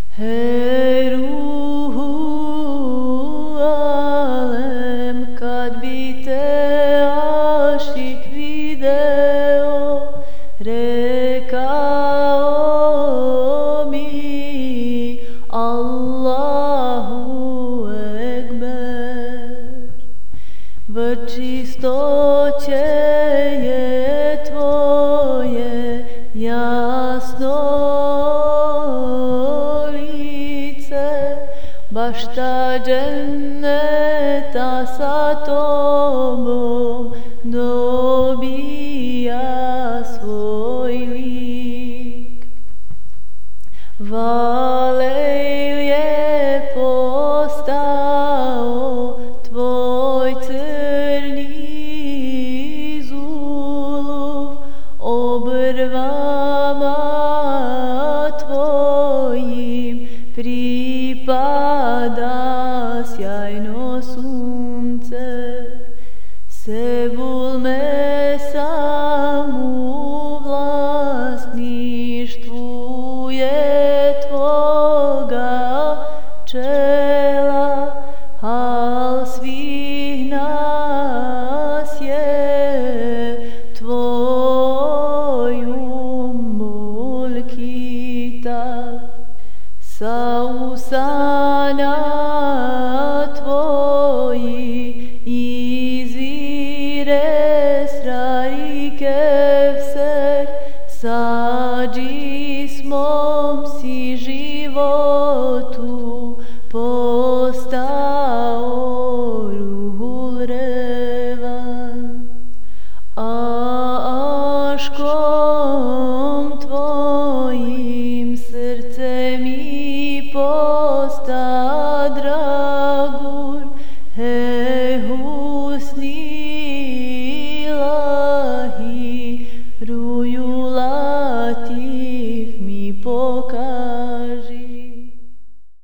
Hej ruhu alem, kad bi te ašik video, rekao mi Allahu Ekber. V čistoće je tvoje jasno lice, bašta dženneta sa tobom dobija svoj lik. Valej je postao tvoj crni zuluf, obrvama tvojim pripada sjajno sunce. Sebul me sam u vlasništvu je tvoga čela, al svih nas je tvoj Ummul Kitab. Sa usana tvoji izvire Esrar i Kevser, sa džismom si životu postao Ruhul Revan. Aškom tvojim srce mi postao